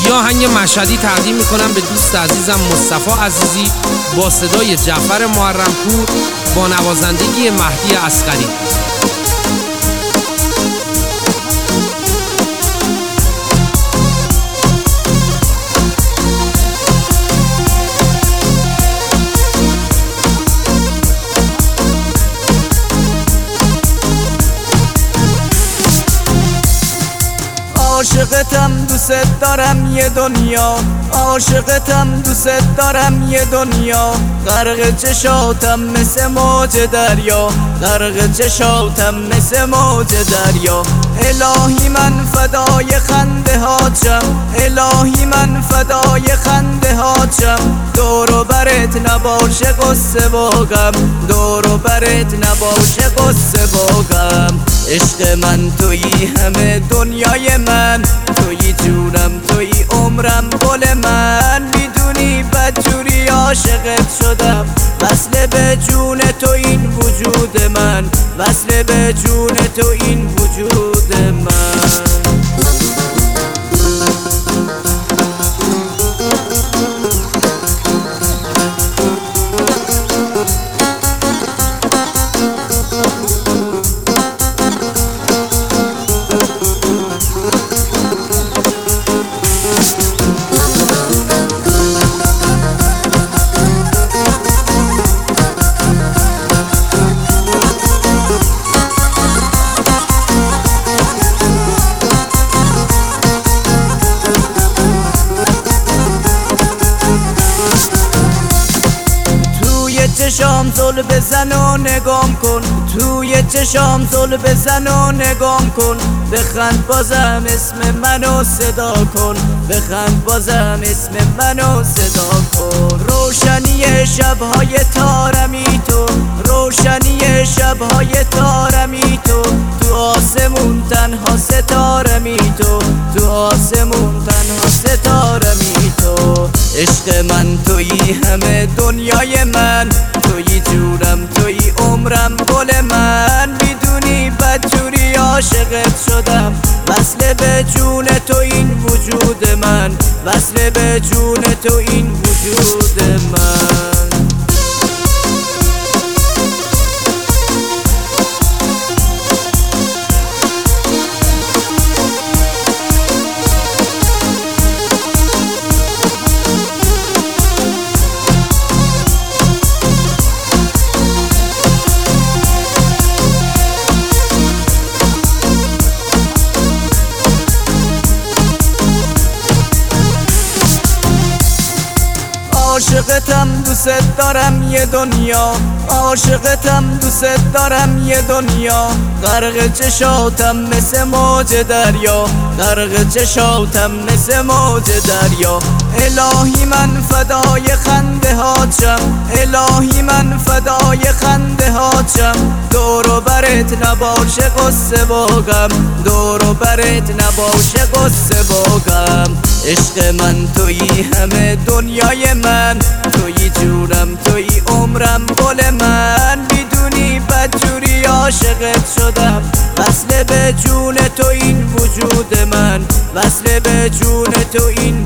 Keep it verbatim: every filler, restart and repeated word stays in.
یه آهنگ مشهدی تقدیم میکنم به دوست عزیزم مصطفی عزیزی با صدای جعفر محرم‌پور با نوازندگی مهدی عسقری. عاشقتم دوست دارم یه دنیا، عاشقتم دوست دارم یه دنیا، غرق چشاتم مثل موج دریا، غرق چشاتم مثل موج دریا. الهی من فدای خنده هاتم، الهی من فدای خنده هاتم، دور و برت نباشه قصه و غم، دور و برت نباشه قصه و غم. عشق من تویی همه دنیای من، تویی جونم تویی عمرم گل من، میدونی بدجوری عاشقت شدم، وصل به جون تو این وجود من، وصل به جون تو این وجود من. چشام زل بزن و نگام کن، توی چشام زل بزن و نگام کن، بخند بازم اسم منو صدا کن، بخند بازم اسم منو صدا کن. روشنی شبهای تارمی تو، روشنی شبهای تارمی تو، تو آسمون تنها ستارمی تو، تو آسمون تنها ستارمی تو. عشق من تویی همه دنیای من، تویی جونم تویی عمرم گل من، میدونی بدجوری عاشقت شدم، وصل به جون تو این وجود من، وصل به جون تو این وجود من. عاشقتم دوست دارم یه دنیا، عاشقتم دوست دارم یه دنیا، غرق چشاتم مثل موج دریا، غرق چشاتم مثل موج دریا. الهی من فدای خنده هاتم، الهی من فدای خنده هاتم، دور و برت نباشه قصه و غم، دور و برت نباشه قصه و غم. عشق من تویی همه دنیای من، تویی جونم تویی عمرم گل من، میدونی بدجوری عاشقت شدم، وصل به جون تو این وجود من، وصل به جون تو این